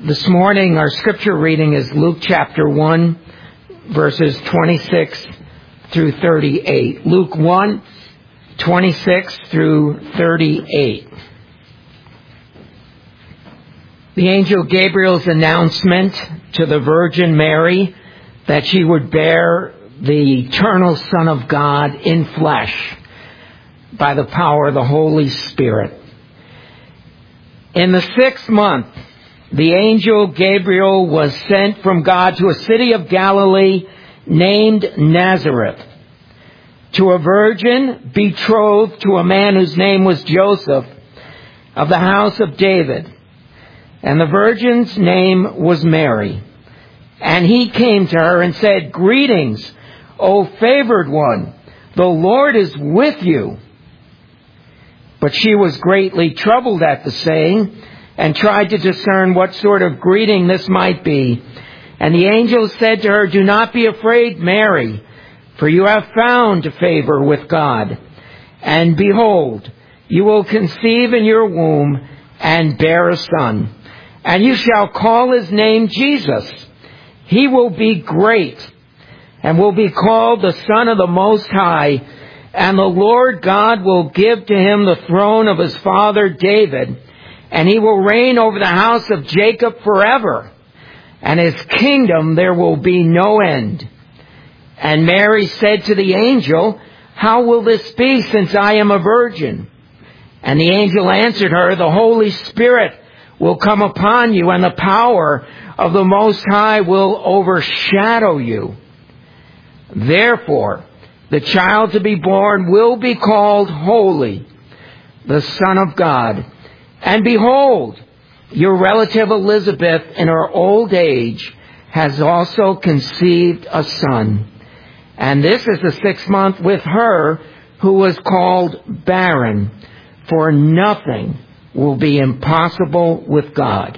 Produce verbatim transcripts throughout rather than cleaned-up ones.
This morning, our scripture reading is Luke chapter one, verses twenty-six through thirty-eight. Luke one, twenty-six through thirty-eight. The angel Gabriel's announcement to the Virgin Mary that she would bear the eternal Son of God in flesh by the power of the Holy Spirit. In the sixth month, the angel Gabriel was sent from God to a city of Galilee named Nazareth, to a virgin betrothed to a man whose name was Joseph, of the house of David. And the virgin's name was Mary. And he came to her and said, "Greetings, O favored one, the Lord is with you." But she was greatly troubled at the saying, and tried to discern what sort of greeting this might be. And the angel said to her, "Do not be afraid, Mary, for you have found favor with God. And behold, you will conceive in your womb and bear a son, and you shall call his name Jesus. He will be great, and will be called the Son of the Most High, and the Lord God will give to him the throne of his father David, and he will reign over the house of Jacob forever, and his kingdom there will be no end." And Mary said to the angel, "How will this be, since I am a virgin?" And the angel answered her, "The Holy Spirit will come upon you, and the power of the Most High will overshadow you. Therefore, the child to be born will be called Holy, the Son of God. And behold, your relative Elizabeth in her old age has also conceived a son. And this is the sixth month with her who was called barren, for nothing will be impossible with God."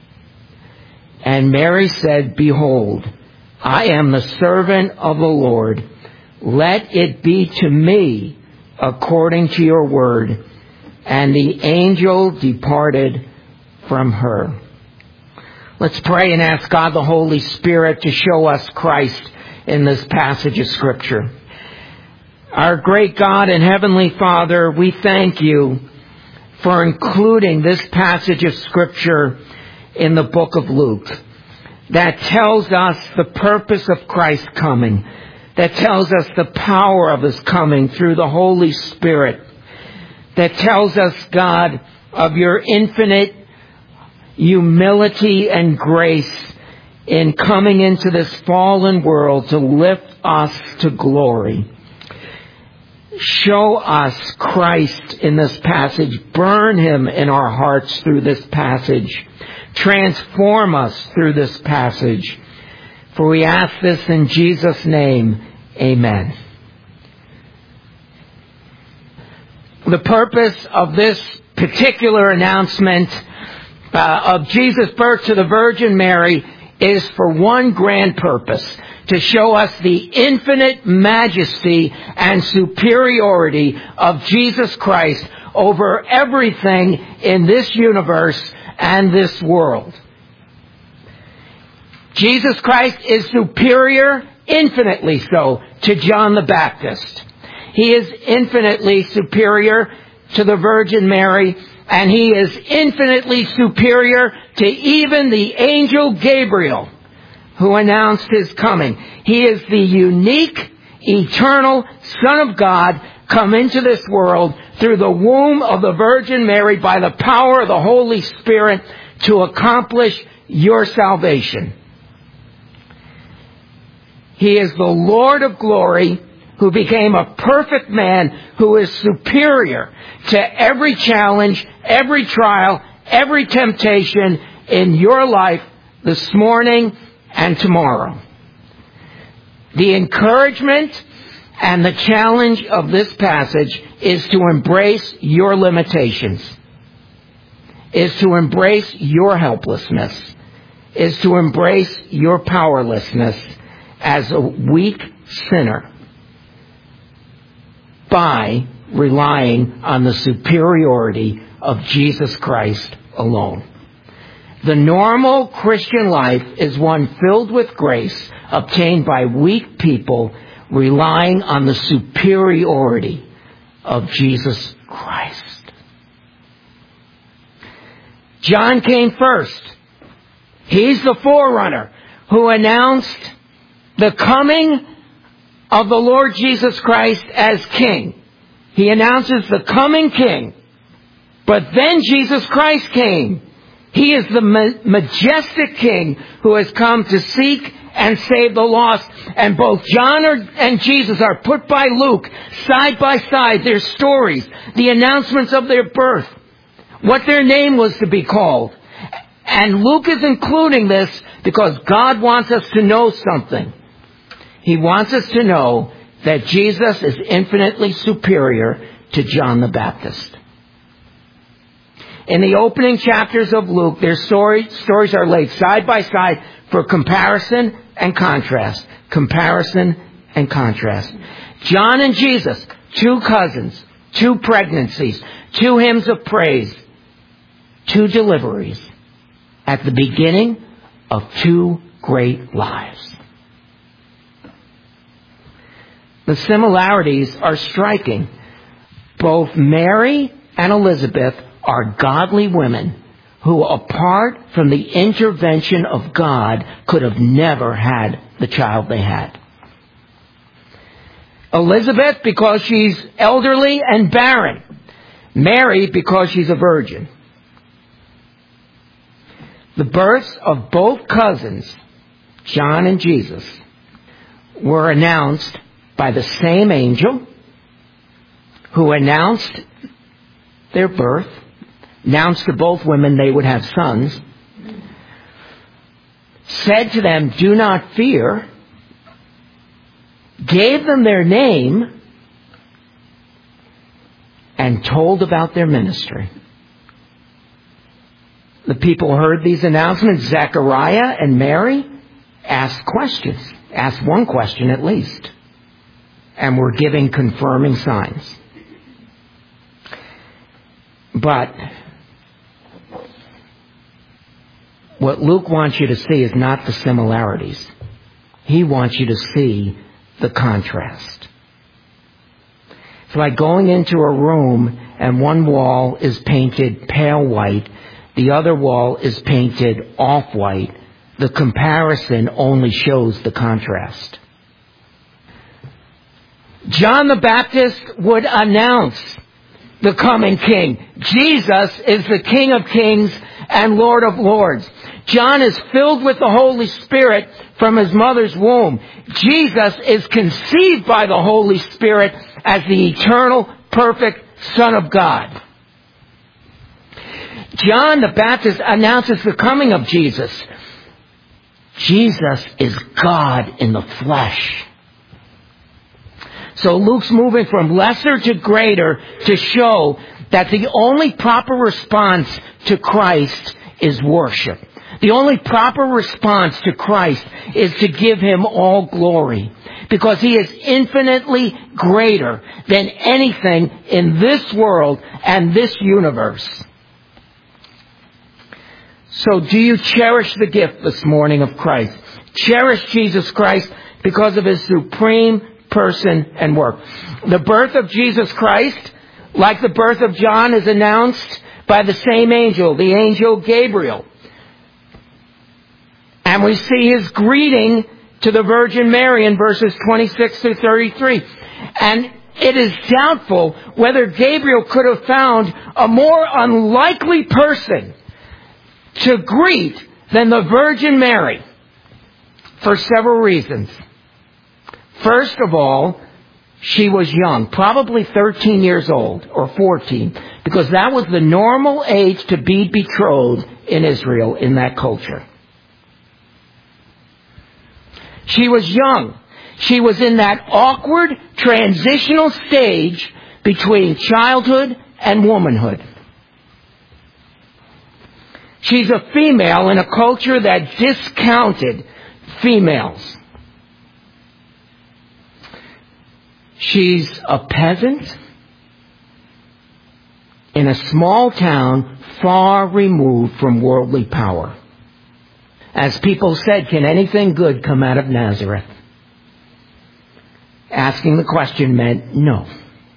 And Mary said, "Behold, I am the servant of the Lord. Let it be to me according to your word." And the angel departed from her. Let's pray and ask God the Holy Spirit to show us Christ in this passage of Scripture. Our great God and Heavenly Father, we thank you for including this passage of Scripture in the book of Luke that tells us the purpose of Christ's coming, that tells us the power of his coming through the Holy Spirit, that tells us, God, of your infinite humility and grace in coming into this fallen world to lift us to glory. Show us Christ in this passage. Burn him in our hearts through this passage. Transform us through this passage. For we ask this in Jesus' name. Amen. The purpose of this particular announcement uh, of Jesus' birth to the Virgin Mary is for one grand purpose: to show us the infinite majesty and superiority of Jesus Christ over everything in this universe and this world. Jesus Christ is superior, infinitely so, to John the Baptist. He is infinitely superior to the Virgin Mary, and he is infinitely superior to even the angel Gabriel, who announced his coming. He is the unique, eternal Son of God come into this world through the womb of the Virgin Mary by the power of the Holy Spirit to accomplish your salvation. He is the Lord of glory, who became a perfect man, who is superior to every challenge, every trial, every temptation in your life this morning and tomorrow. The encouragement and the challenge of this passage is to embrace your limitations, is to embrace your helplessness, is to embrace your powerlessness as a weak sinner, by relying on the superiority of Jesus Christ alone. The normal Christian life is one filled with grace obtained by weak people relying on the superiority of Jesus Christ. John came first. He's the forerunner who announced the coming of the Lord Jesus Christ as King. He announces the coming King. But then Jesus Christ came. He is the ma- majestic King who has come to seek and save the lost. And both John are, and Jesus are put by Luke side by side, their stories, the announcements of their birth, what their name was to be called. And Luke is including this because God wants us to know something. He wants us to know that Jesus is infinitely superior to John the Baptist. In the opening chapters of Luke, their story, stories are laid side by side for comparison and contrast. Comparison and contrast. John and Jesus, two cousins, two pregnancies, two hymns of praise, two deliveries at the beginning of two great lives. The similarities are striking. Both Mary and Elizabeth are godly women who, apart from the intervention of God, could have never had the child they had. Elizabeth because she's elderly and barren. Mary because she's a virgin. The births of both cousins, John and Jesus, were announced by the same angel who announced their birth, announced to both women they would have sons, said to them, "Do not fear," gave them their name, and told about their ministry. The people heard these announcements. Zechariah and Mary asked questions, asked one question at least, and were giving confirming signs. But what Luke wants you to see is not the similarities. He wants you to see the contrast. It's like going into a room and one wall is painted pale white, the other wall is painted off-white. The comparison only shows the contrast. John the Baptist would announce the coming King. Jesus is the King of Kings and Lord of Lords. John is filled with the Holy Spirit from his mother's womb. Jesus is conceived by the Holy Spirit as the eternal, perfect Son of God. John the Baptist announces the coming of Jesus. Jesus is God in the flesh. So Luke's moving from lesser to greater to show that the only proper response to Christ is worship. The only proper response to Christ is to give Him all glory, because He is infinitely greater than anything in this world and this universe. So do you cherish the gift this morning of Christ? Cherish Jesus Christ because of His supreme person and work. The birth of Jesus Christ, like the birth of John, is announced by the same angel, the angel Gabriel. And we see his greeting to the Virgin Mary in verses twenty-six to thirty-three. And it is doubtful whether Gabriel could have found a more unlikely person to greet than the Virgin Mary, for several reasons. First of all, she was young, probably thirteen years old or fourteen, because that was the normal age to be betrothed in Israel in that culture. She was young. She was in that awkward transitional stage between childhood and womanhood. She's a female in a culture that discounted females. She's a peasant in a small town far removed from worldly power. As people said, can anything good come out of Nazareth? Asking the question meant no.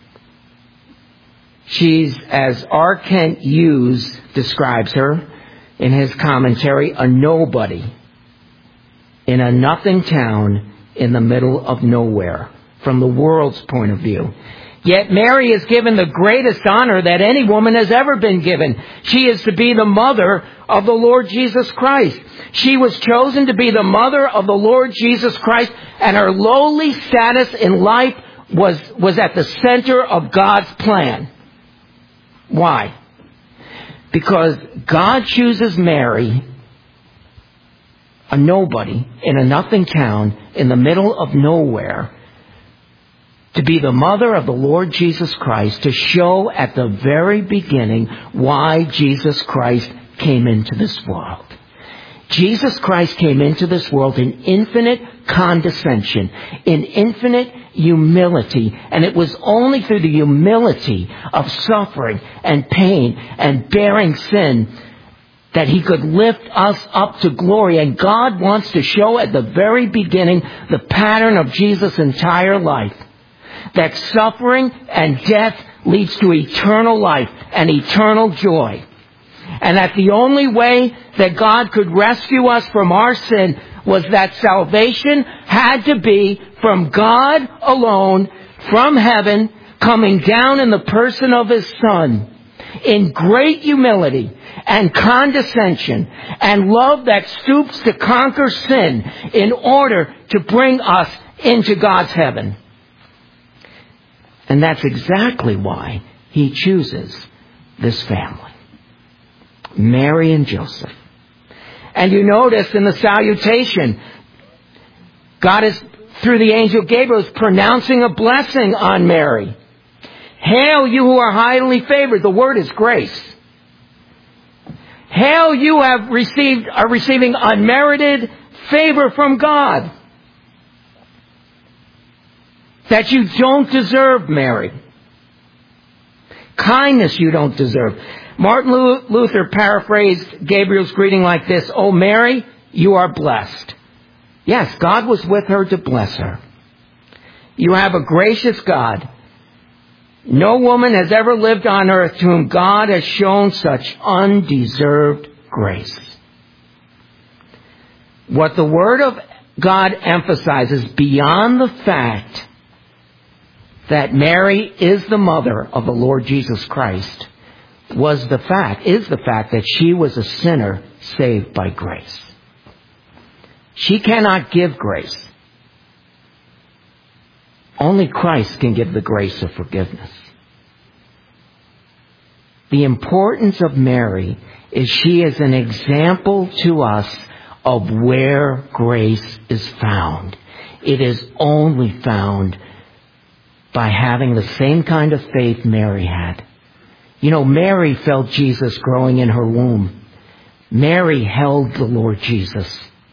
She's, as R. Kent Hughes describes her in his commentary, a nobody in a nothing town in the middle of nowhere, from the world's point of view. Yet Mary is given the greatest honor that any woman has ever been given. She is to be the mother of the Lord Jesus Christ. She was chosen to be the mother of the Lord Jesus Christ, and her lowly status in life was, was at the center of God's plan. Why? Because God chooses Mary, a nobody in a nothing town in the middle of nowhere, to be the mother of the Lord Jesus Christ, to show at the very beginning why Jesus Christ came into this world. Jesus Christ came into this world in infinite condescension, in infinite humility, and it was only through the humility of suffering and pain and bearing sin that he could lift us up to glory. And God wants to show at the very beginning the pattern of Jesus' entire life, that suffering and death leads to eternal life and eternal joy. And that the only way that God could rescue us from our sin was that salvation had to be from God alone, from heaven, coming down in the person of His Son, in great humility and condescension and love that stoops to conquer sin in order to bring us into God's heaven. And that's exactly why He chooses this family, Mary and Joseph. And you notice in the salutation, God is, through the angel Gabriel, is pronouncing a blessing on Mary. Hail, you who are highly favored. The word is grace. Hail, you have received, are receiving unmerited favor from God that you don't deserve, Mary. Kindness you don't deserve. Martin Luther paraphrased Gabriel's greeting like this: "O Mary, you are blessed." Yes, God was with her to bless her. You have a gracious God. No woman has ever lived on earth to whom God has shown such undeserved grace. What the Word of God emphasizes beyond the fact that Mary is the mother of the Lord Jesus Christ was the fact, is the fact that she was a sinner saved by grace. She cannot give grace. Only Christ can give the grace of forgiveness. The importance of Mary is she is an example to us of where grace is found. It is only found by having the same kind of faith Mary had. You know, Mary felt Jesus growing in her womb. Mary held the Lord Jesus.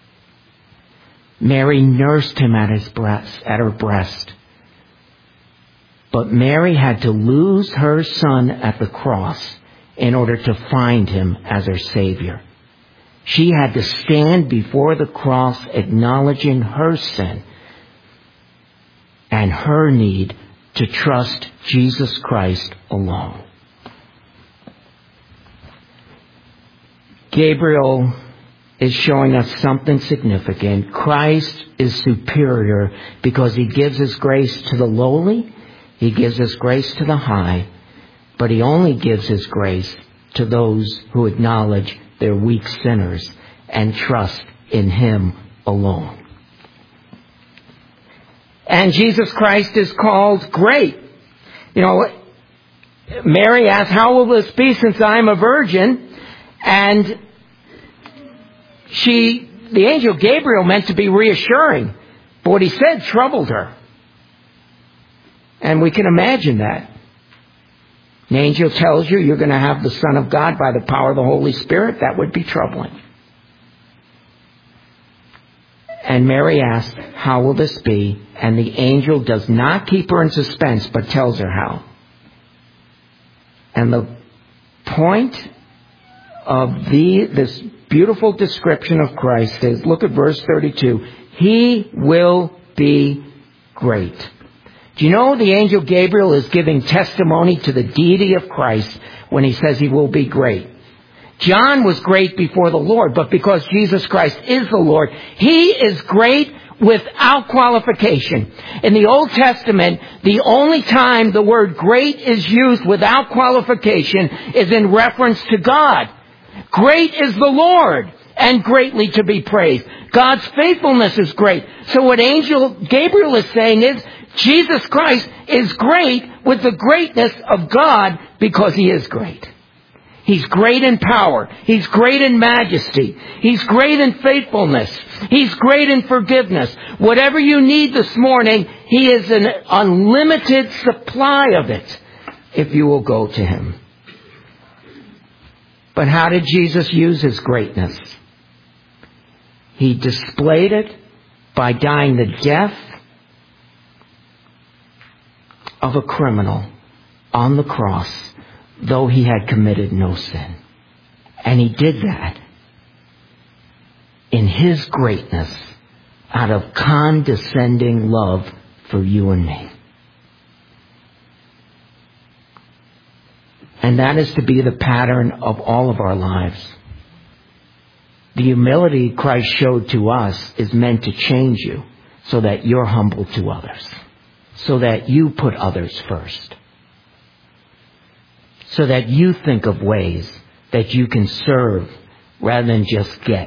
Mary nursed him at his breast, at her breast. But Mary had to lose her son at the cross in order to find him as her Savior. She had to stand before the cross acknowledging her sin and her need to trust Jesus Christ alone. Gabriel is showing us something significant. Christ is superior because He gives His grace to the lowly. He gives His grace to the high. But He only gives His grace to those who acknowledge they're weak sinners and trust in Him alone. And Jesus Christ is called great. You know, Mary asked, "How will this be since I am a virgin?" And she, the angel Gabriel, meant to be reassuring, but what he said troubled her. And we can imagine that. An angel tells you you're going to have the Son of God by the power of the Holy Spirit. That would be troubling. And Mary asked, "How will this be?" And the angel does not keep her in suspense, but tells her how. And the point of the this beautiful description of Christ is, look at verse thirty-two. He will be great. Do you know the angel Gabriel is giving testimony to the deity of Christ when he says he will be great? John was great before the Lord, but because Jesus Christ is the Lord, he is great without qualification. In the Old Testament, the only time the word great is used without qualification is in reference to God. Great is the Lord, and greatly to be praised. God's faithfulness is great. So what angel Gabriel is saying is, Jesus Christ is great with the greatness of God because he is great. He's great in power. He's great in majesty. He's great in faithfulness. He's great in forgiveness. Whatever you need this morning, he is an unlimited supply of it if you will go to him. But how did Jesus use his greatness? He displayed it by dying the death of a criminal on the cross, though he had committed no sin. And he did that in his greatness out of condescending love for you and me. And that is to be the pattern of all of our lives. The humility Christ showed to us is meant to change you so that you're humble to others, so that you put others first, so that you think of ways that you can serve rather than just get.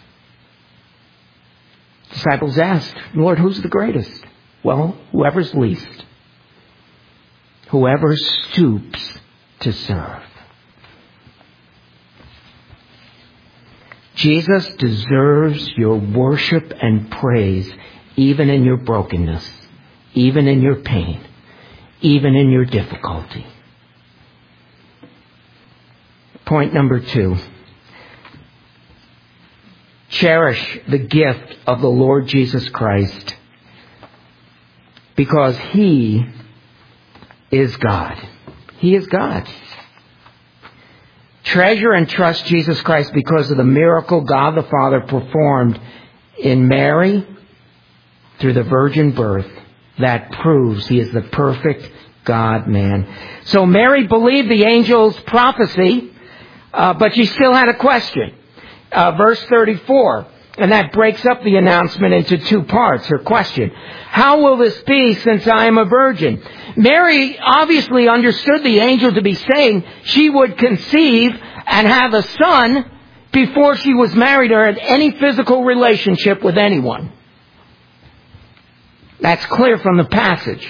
Disciples asked, Lord, who's the greatest? Well, whoever's least. Whoever stoops to serve. Jesus deserves your worship and praise even in your brokenness, even in your pain, even in your difficulty. Point number two. Cherish the gift of the Lord Jesus Christ because he is God. He is God. Treasure and trust Jesus Christ because of the miracle God the Father performed in Mary through the virgin birth. That proves he is the perfect God-man. So Mary believed the angel's prophecy, uh, but she still had a question. Uh, verse thirty-four, and that breaks up the announcement into two parts. Her question, how will this be since I am a virgin? Mary obviously understood the angel to be saying she would conceive and have a son before she was married or had any physical relationship with anyone. That's clear from the passage.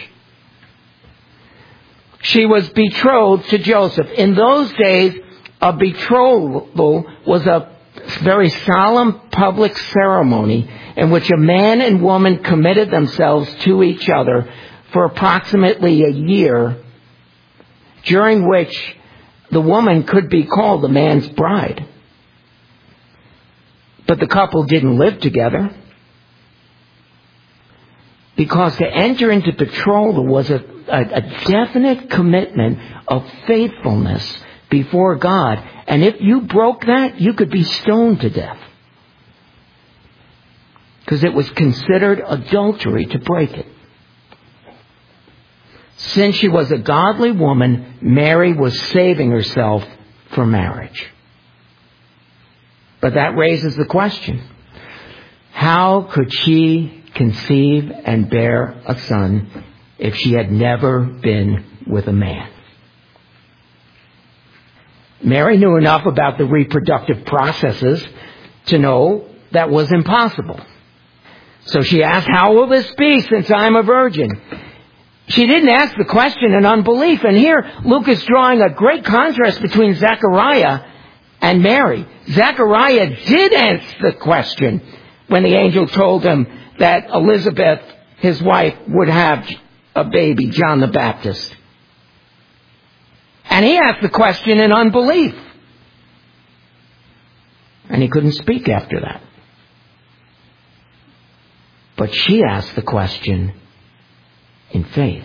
She was betrothed to Joseph. In those days, a betrothal was a very solemn public ceremony in which a man and woman committed themselves to each other for approximately a year, during which the woman could be called the man's bride. But the couple didn't live together, because to enter into betrothal was a, a, a definite commitment of faithfulness before God. And if you broke that, you could be stoned to death, because it was considered adultery to break it. Since she was a godly woman, Mary was saving herself for marriage. But that raises the question, how could she conceive and bear a son if she had never been with a man? Mary knew enough about the reproductive processes to know that was impossible. So she asked, how will this be since I'm a virgin? She didn't ask the question in unbelief. And here Luke is drawing a great contrast between Zechariah and Mary. Zechariah did answer the question when the angel told him that Elizabeth, his wife, would have a baby, John the Baptist. And he asked the question in unbelief. And he couldn't speak after that. But she asked the question in faith,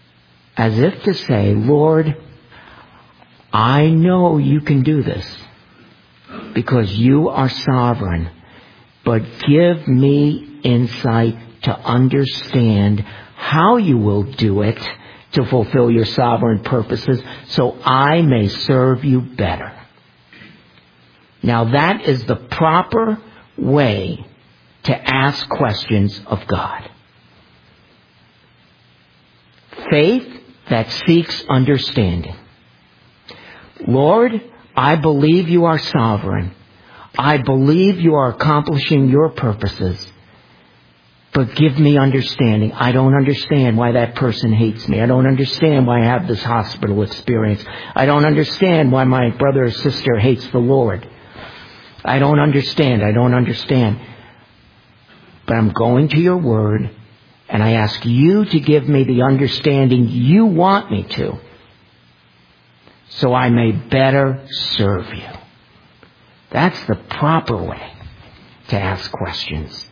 as if to say, Lord, I know you can do this. because you are sovereign. But give me insight to understand how you will do it to fulfill your sovereign purposes so I may serve you better. Now that is the proper way to ask questions of God. Faith that seeks understanding. Lord, I believe you are sovereign. I believe you are accomplishing your purposes. But give me understanding. I don't understand why that person hates me. I don't understand why I have this hospital experience. I don't understand why my brother or sister hates the Lord. I don't understand. I don't understand. But I'm going to your word, and I ask you to give me the understanding you want me to, so I may better serve you. That's the proper way to ask questions.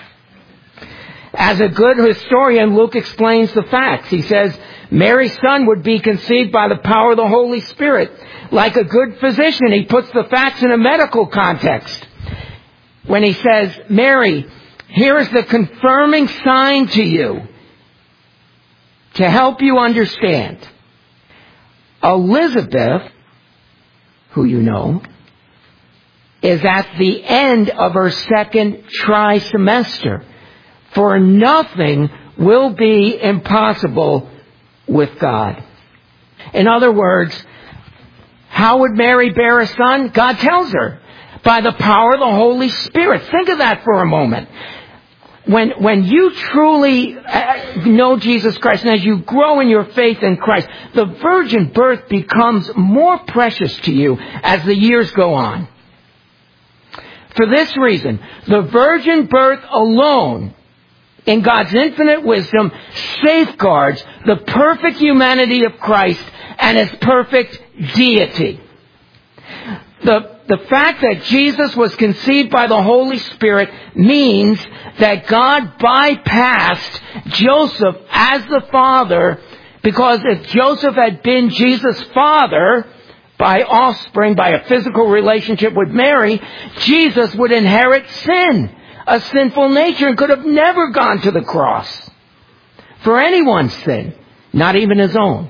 As a good historian, Luke explains the facts. He says, Mary's son would be conceived by the power of the Holy Spirit. Like a good physician, he puts the facts in a medical context. When he says, Mary, here is the confirming sign to you to help you understand. Elizabeth, who you know, is at the end of her second trimester. For nothing will be impossible with God. In other words, how would Mary bear a son? God tells her. By the power of the Holy Spirit. Think of that for a moment. When, when you truly know Jesus Christ, and as you grow in your faith in Christ, the virgin birth becomes more precious to you as the years go on. For this reason, the virgin birth alone, in God's infinite wisdom, safeguards the perfect humanity of Christ and His perfect deity. The, the fact that Jesus was conceived by the Holy Spirit means that God bypassed Joseph as the father, because if Joseph had been Jesus' father, by offspring, by a physical relationship with Mary, Jesus would inherit sin, a sinful nature, and could have never gone to the cross for anyone's sin, not even his own.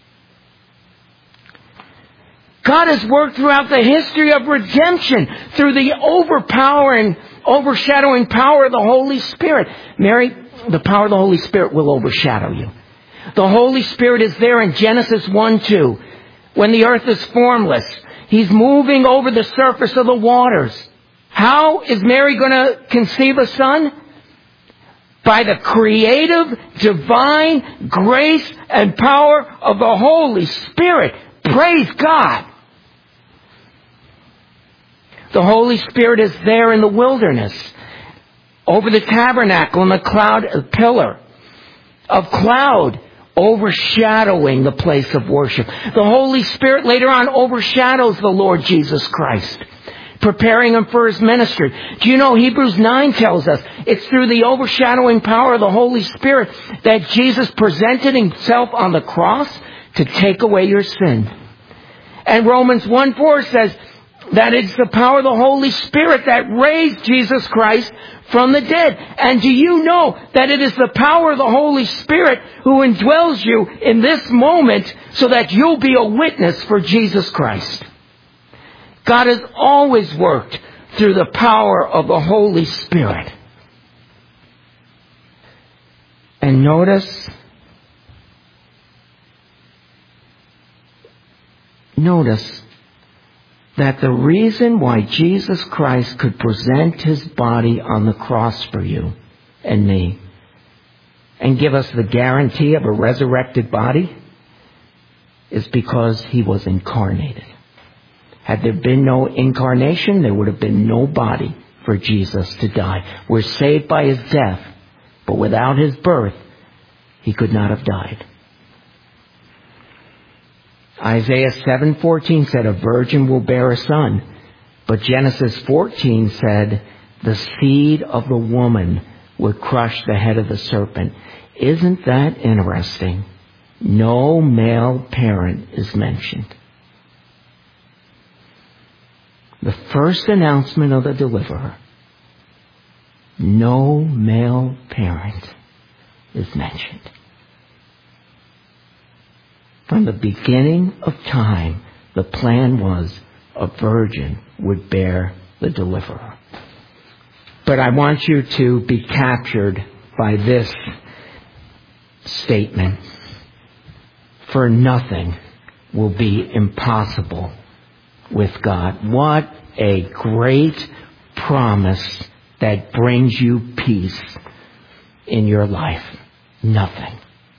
God has worked throughout the history of redemption through the overpowering, overshadowing power of the Holy Spirit. Mary, the power of the Holy Spirit will overshadow you. The Holy Spirit is there in Genesis one two. When the earth is formless, He's moving over the surface of the waters. How is Mary going to conceive a son? By the creative, divine grace and power of the Holy Spirit. Praise God. The Holy Spirit is there in the wilderness, over the tabernacle in the cloud, a pillar of cloud overshadowing the place of worship. The Holy Spirit later on overshadows the Lord Jesus Christ, preparing Him for His ministry. Do you know Hebrews nine tells us it's through the overshadowing power of the Holy Spirit that Jesus presented Himself on the cross to take away your sin. And Romans one four says that it's the power of the Holy Spirit that raised Jesus Christ from the dead. And do you know that it is the power of the Holy Spirit who indwells you in this moment so that you'll be a witness for Jesus Christ? God has always worked through the power of the Holy Spirit. And notice, notice that the reason why Jesus Christ could present His body on the cross for you and me and give us the guarantee of a resurrected body is because He was incarnated. Had there been no incarnation, there would have been no body for Jesus to die. We're saved by His death, but without His birth, He could not have died. Isaiah seven fourteen said, a virgin will bear a son. But Genesis fourteen said, the seed of the woman would crush the head of the serpent. Isn't that interesting? No male parent is mentioned. the first announcement of the deliverer, no male parent is mentioned. From the beginning of time, the plan was a virgin would bear the deliverer. But I want you to be captured by this statement. For nothing will be impossible with God. What a great promise that brings you peace in your life. Nothing.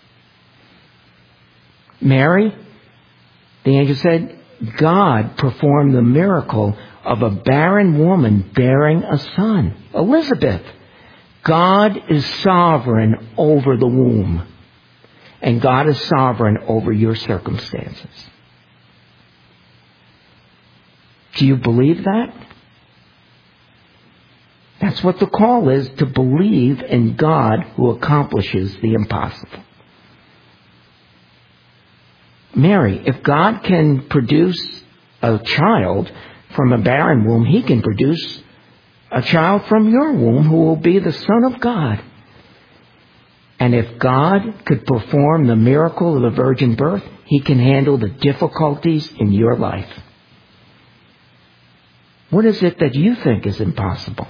Mary, the angel said, God performed the miracle of a barren woman bearing a son. Elizabeth, God is sovereign over the womb. And God is sovereign over your circumstances. Do you believe that? That's what the call is, to believe in God who accomplishes the impossible. Mary, if God can produce a child from a barren womb, He can produce a child from your womb who will be the Son of God. And if God could perform the miracle of the virgin birth, He can handle the difficulties in your life. What is it that you think is impossible?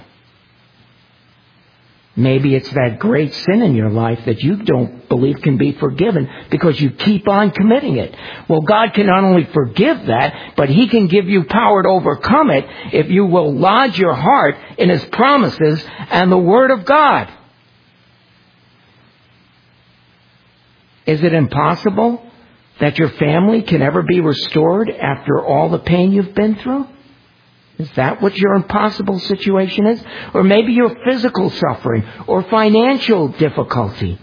Maybe it's that great sin in your life that you don't believe can be forgiven because you keep on committing it. Well, God can not only forgive that, but He can give you power to overcome it if you will lodge your heart in His promises and the Word of God. Is it impossible that your family can ever be restored after all the pain you've been through? Is that what your impossible situation is? Or maybe your physical suffering or financial difficulty.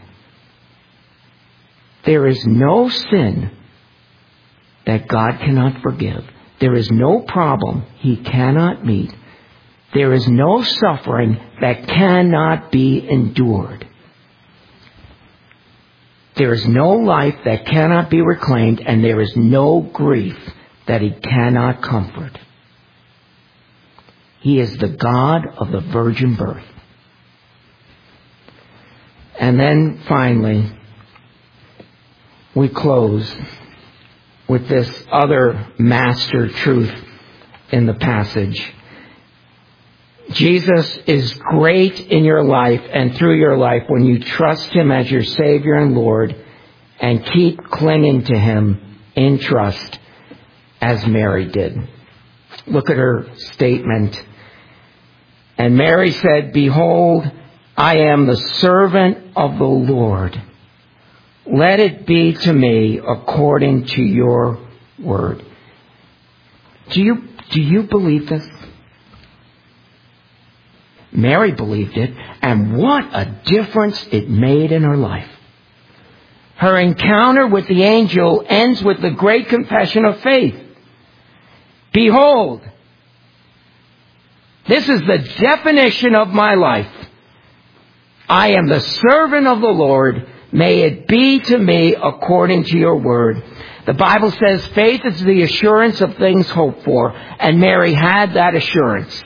There is no sin that God cannot forgive. There is no problem He cannot meet. There is no suffering that cannot be endured. There is no life that cannot be reclaimed, and there is no grief that He cannot comfort. He is the God of the virgin birth. And then finally, we close with this other master truth in the passage. Jesus is great in your life and through your life when you trust Him as your Savior and Lord and keep clinging to Him in trust as Mary did. Look at her statement. And Mary said, "Behold, I am the servant of the Lord. Let it be to me according to your word." Do you, do you believe this? Mary believed it, and what a difference it made in her life. Her encounter with the angel ends with the great confession of faith. Behold, this is the definition of my life. I am the servant of the Lord. May it be to me according to your word. The Bible says faith is the assurance of things hoped for, and Mary had that assurance.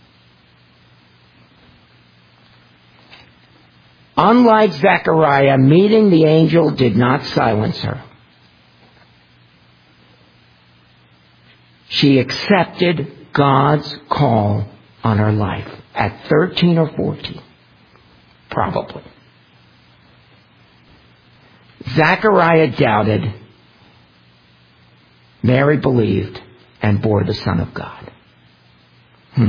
Unlike Zechariah, meeting the angel did not silence her. She accepted God's call on her life at thirteen or fourteen, probably. Zechariah doubted. Mary believed and bore the Son of God. Hmm.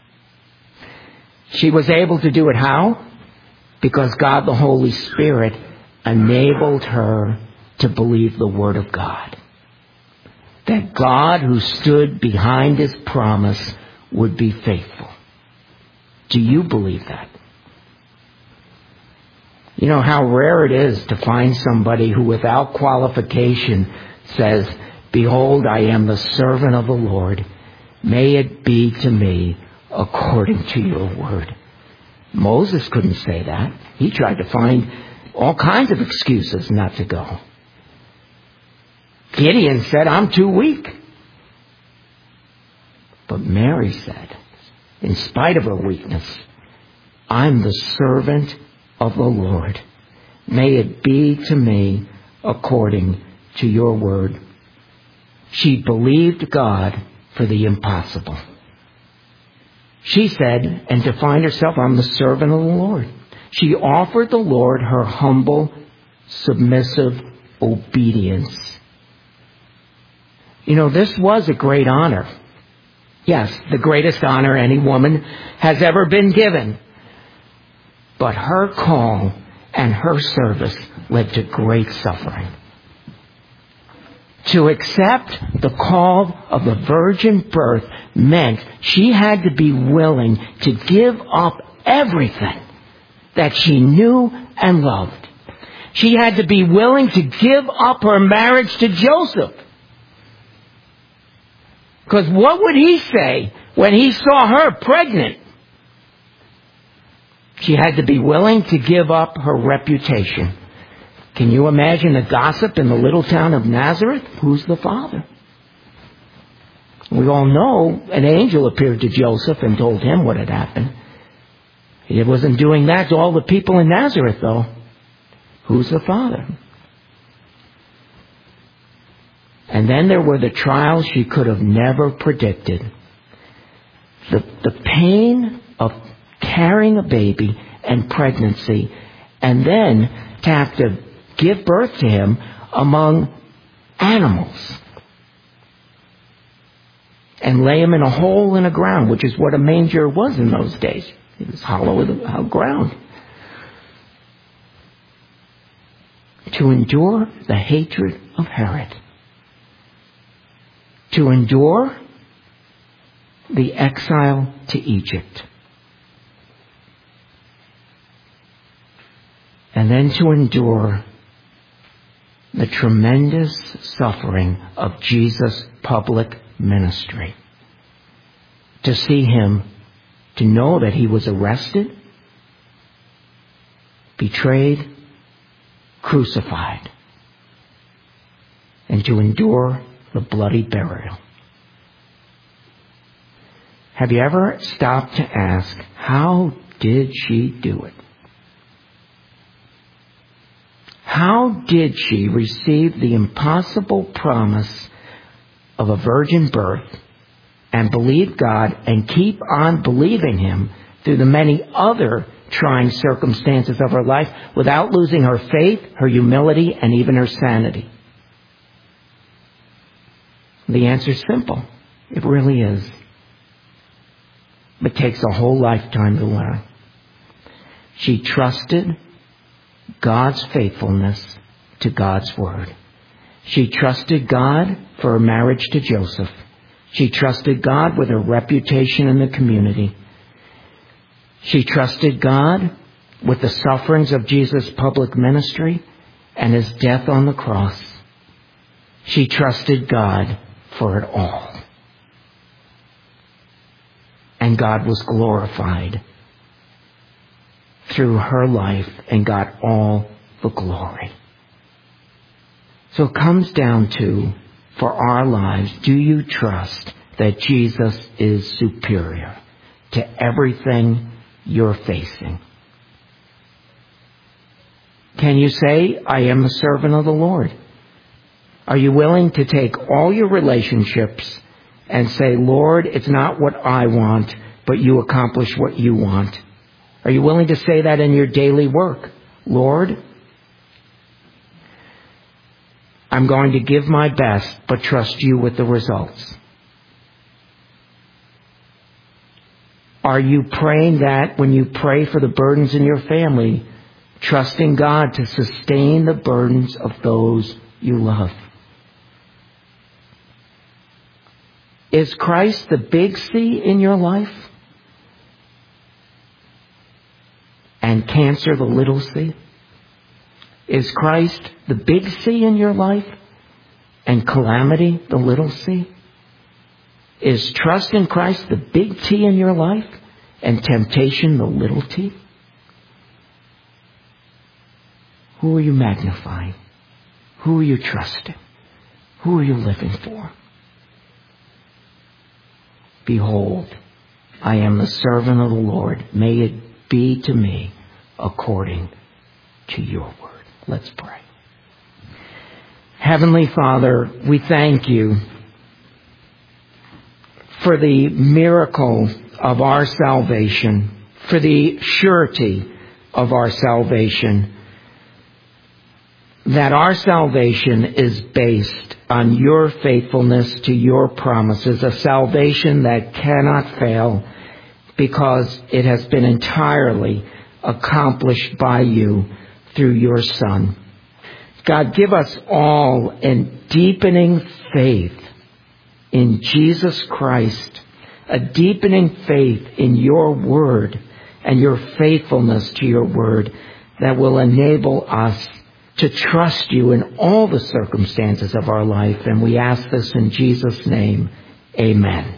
She was able to do it how? Because God the Holy Spirit enabled her to believe the Word of God. That God who stood behind His promise would be faithful. Do you believe that? You know how rare it is to find somebody who without qualification says, "Behold, I am the servant of the Lord. May it be to me according to your word." Moses couldn't say that. He tried to find all kinds of excuses not to go. Gideon said, "I'm too weak." But Mary said, in spite of her weakness, I'm the servant of the Lord. May it be to me according to your word. She believed God for the impossible. She said, and defined herself, I'm the servant of the Lord. She offered the Lord her humble, submissive obedience. You know, this was a great honor. Yes, the greatest honor any woman has ever been given. But her call and her service led to great suffering. To accept the call of the virgin birth meant she had to be willing to give up everything that she knew and loved. She had to be willing to give up her marriage to Joseph. Because what would he say when he saw her pregnant? She had to be willing to give up her reputation. Can you imagine the gossip in the little town of Nazareth? Who's the father? We all know an angel appeared to Joseph and told him what had happened. He wasn't doing that to all the people in Nazareth, though. Who's the father? And then there were the trials she could have never predicted. The, the pain of carrying a baby and pregnancy, and then to have to give birth to him among animals and lay him in a hole in the ground, which is what a manger was in those days. It was hollow in the ground. To endure the hatred of Herod. To endure the exile to Egypt. And then to endure the tremendous suffering of Jesus' public ministry. To see him, to know that he was arrested, betrayed, crucified, and to endure the bloody burial. Have you ever stopped to ask, how did she do it? How did she receive the impossible promise of a virgin birth and believe God and keep on believing him through the many other trying circumstances of her life without losing her faith, her humility, and even her sanity? The answer is simple. It really is. It takes a whole lifetime to learn. She trusted God's faithfulness to God's word. She trusted God for her marriage to Joseph. She trusted God with her reputation in the community. She trusted God with the sufferings of Jesus' public ministry and his death on the cross. She trusted God for it all. And God was glorified through her life and got all the glory. So it comes down to, for our lives, do you trust that Jesus is superior to everything you're facing? Can you say, I am a servant of the Lord? Are you willing to take all your relationships and say, Lord, it's not what I want, but you accomplish what you want? Are you willing to say that in your daily work? Lord, I'm going to give my best, but trust you with the results. Are you praying that when you pray for the burdens in your family, trusting God to sustain the burdens of those you love? Is Christ the big C in your life? And cancer the little c? Is Christ the big C in your life and calamity the little c? Is trust in Christ the big T in your life and temptation the little t? Who are you magnifying? Who are you trusting? Who are you living for? Behold, I am the servant of the Lord. May it be to me according to your word. Let's pray. Heavenly Father, we thank you for the miracle of our salvation, for the surety of our salvation, that our salvation is based on your faithfulness to your promises, a salvation that cannot fail because it has been entirely accomplished by you through your Son. God, give us all a deepening faith in Jesus Christ, a deepening faith in your word and your faithfulness to your word that will enable us to trust you in all the circumstances of our life. And we ask this in Jesus' name. Amen.